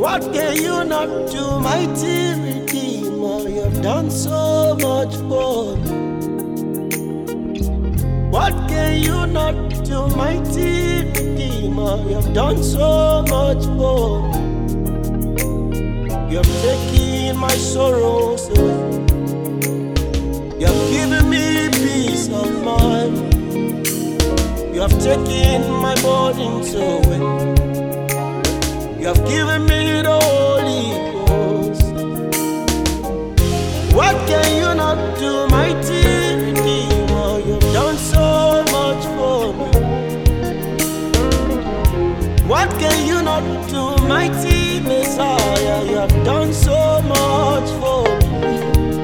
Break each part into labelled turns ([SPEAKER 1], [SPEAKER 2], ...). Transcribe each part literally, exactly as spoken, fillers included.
[SPEAKER 1] What can you not do, mighty Redeemer? You've done so much for me. What can you not do, mighty Redeemer? You've done so much for me. You've taken my sorrows away. You've given me peace of mind. You have taken my burdens away. You have given me the Holy Ghost. What can you not do, mighty Redeemer? You've done so much for me. What can you not do, mighty Messiah? You have done so much for me.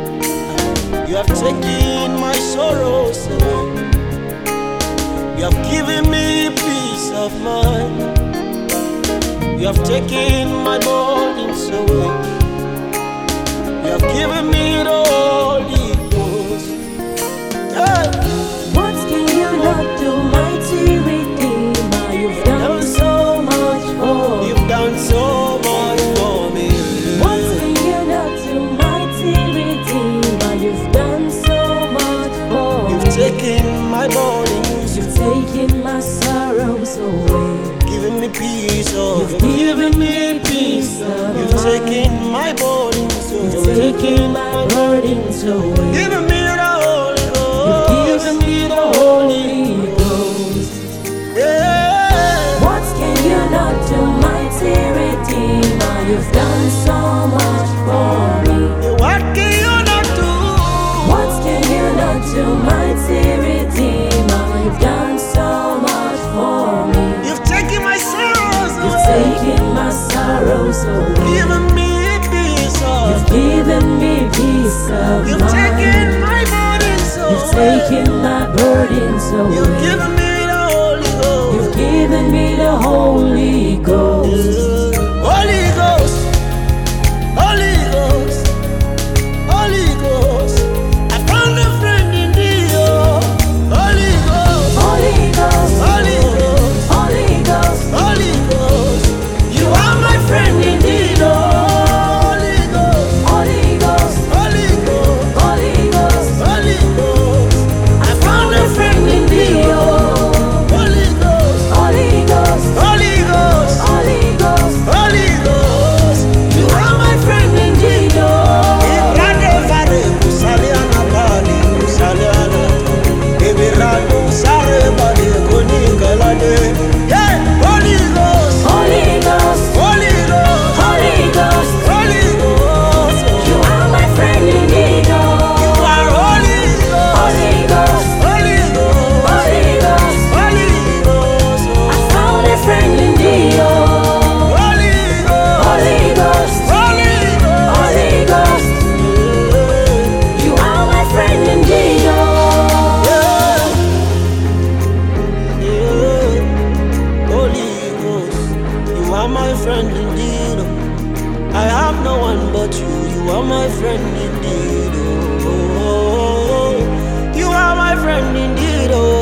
[SPEAKER 1] You have taken my sorrows away. You have given me peace of mind. You have taken my burdens away. You have given me the Holy Ghost. Hey.
[SPEAKER 2] What can you not do, mighty Redeemer? You've done so much for me.
[SPEAKER 1] You've done so much for me.
[SPEAKER 2] What can you not do, mighty Redeemer? You've done so much for me.
[SPEAKER 1] You've taken my burdens.
[SPEAKER 2] You've taken my sorrows away.
[SPEAKER 1] Given me peace of.
[SPEAKER 2] You've given me peace of
[SPEAKER 1] You've
[SPEAKER 2] mind.
[SPEAKER 1] taken my burdens away.
[SPEAKER 2] You've taken my burdens away.
[SPEAKER 1] Given me the Holy Ghost.
[SPEAKER 2] You've given me the Holy Ghost.
[SPEAKER 1] Yeah.
[SPEAKER 2] What can you not do, mighty Redeemer? You've done so much for me.
[SPEAKER 1] What can you not do?
[SPEAKER 2] What can you not do, mighty Redeemer? You've done so much for me.
[SPEAKER 1] You've taken my sorrows
[SPEAKER 2] You've
[SPEAKER 1] away.
[SPEAKER 2] taken my sorrows away.
[SPEAKER 1] Given me peace of.
[SPEAKER 2] You've given me peace of
[SPEAKER 1] You've
[SPEAKER 2] mind.
[SPEAKER 1] taken my burdens away.
[SPEAKER 2] You've taken my burdens away.
[SPEAKER 1] You've given me the Holy Ghost.
[SPEAKER 2] You've given me the Holy Ghost.
[SPEAKER 1] Holy Ghost, Holy Ghost, Holy Ghost. I found a friend in thee, oh. Holy Ghost,
[SPEAKER 2] Holy Ghost.
[SPEAKER 1] Holy Ghost,
[SPEAKER 2] Holy Ghost.
[SPEAKER 1] Holy Ghost. You are my friend indeed, oh. Holy Ghost,
[SPEAKER 2] Holy Ghost.
[SPEAKER 1] Holy Ghost,
[SPEAKER 2] Holy Ghost.
[SPEAKER 1] Holy Ghost. I found a friend in thee, oh. Holy Ghost,
[SPEAKER 2] Holy Ghost.
[SPEAKER 1] Holy Ghost,
[SPEAKER 2] Holy Ghost.
[SPEAKER 1] Holy Ghost. You are my friend indeed, oh. Ibrande fare kusaliana bali kusaliana. Ibirando sare bali kuni kalade. Yeah, Holy Ghost,
[SPEAKER 2] Holy Ghost.
[SPEAKER 1] Holy Ghost,
[SPEAKER 2] Holy Ghost.
[SPEAKER 1] Holy Ghost.
[SPEAKER 2] You are my friend indeed,
[SPEAKER 1] You
[SPEAKER 2] oh.
[SPEAKER 1] are Holy Ghost,
[SPEAKER 2] Holy Ghost.
[SPEAKER 1] Holy Ghost,
[SPEAKER 2] Holy Ghost.
[SPEAKER 1] Holy Ghost.
[SPEAKER 2] I found a friend indeed, oh.
[SPEAKER 1] Holy Ghost,
[SPEAKER 2] Holy Ghost.
[SPEAKER 1] Holy Ghost.
[SPEAKER 2] Holy Ghost. You are my friend indeed, oh.
[SPEAKER 1] Yeah, yeah. Holy Ghost, you are my friend indeed. I have no one but you. You are my friend indeed. Oh, you are my friend indeed. Oh.